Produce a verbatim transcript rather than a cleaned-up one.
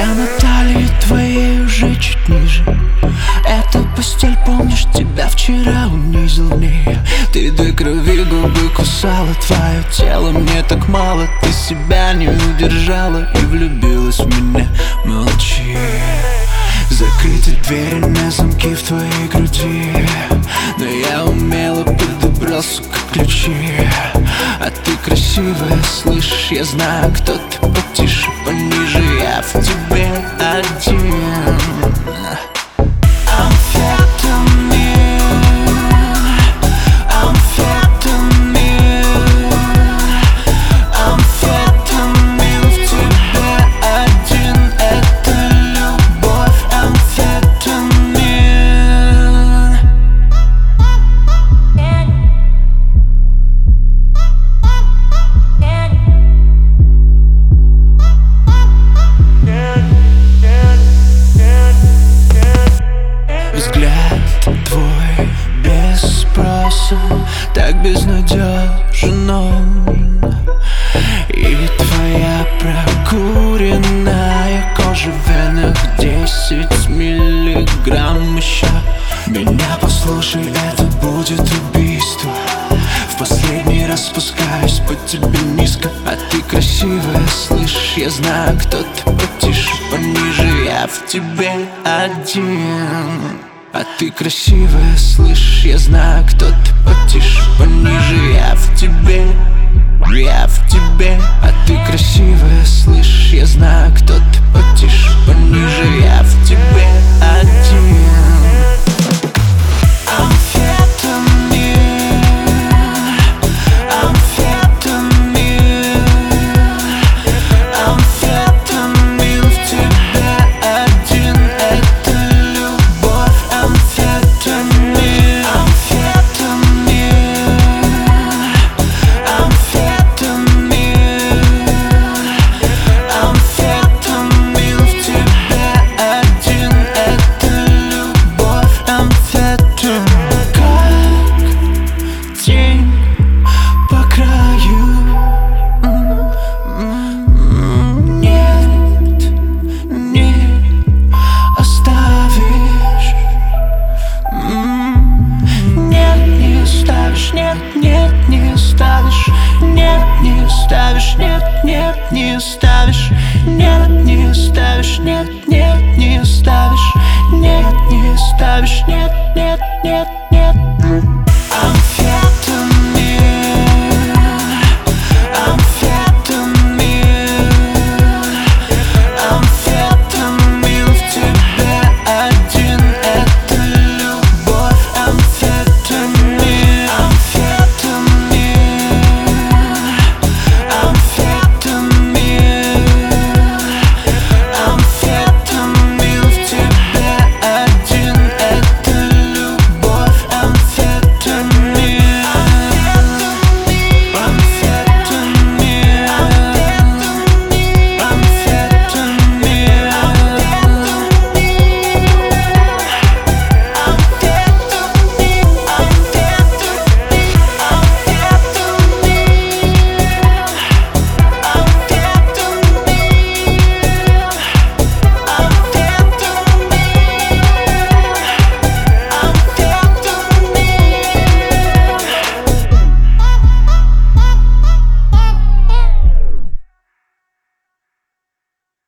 Я на талии твоей уже чуть ниже. Эта постель, помнишь, тебя вчера унизил в ней. Ты до крови губы кусала, твое тело мне так мало. Ты себя не удержала и влюбилась в меня. Молчи. Закрыты двери на замки в твоей груди, но я умело подобрал, сука, ключи. А ты красивая, слышишь, я знаю, кто ты. Потише, пониже, я в тебе один. Твой без спроса так безнадежен он. И твоя прокуренная кожа в венах десять миллиграмм еще. Меня послушай, это будет убийство. В последний раз спускаюсь по тебе низко. А ты красивая, слышишь, я знаю, кто ты. Потише, пониже, я в тебе один. А ты красивая, слышишь, я знаю, кто ты. Потише, пониже, я в тебе, я в тебе. А ты красивая, слышишь, я знаю, кто ты. Потише.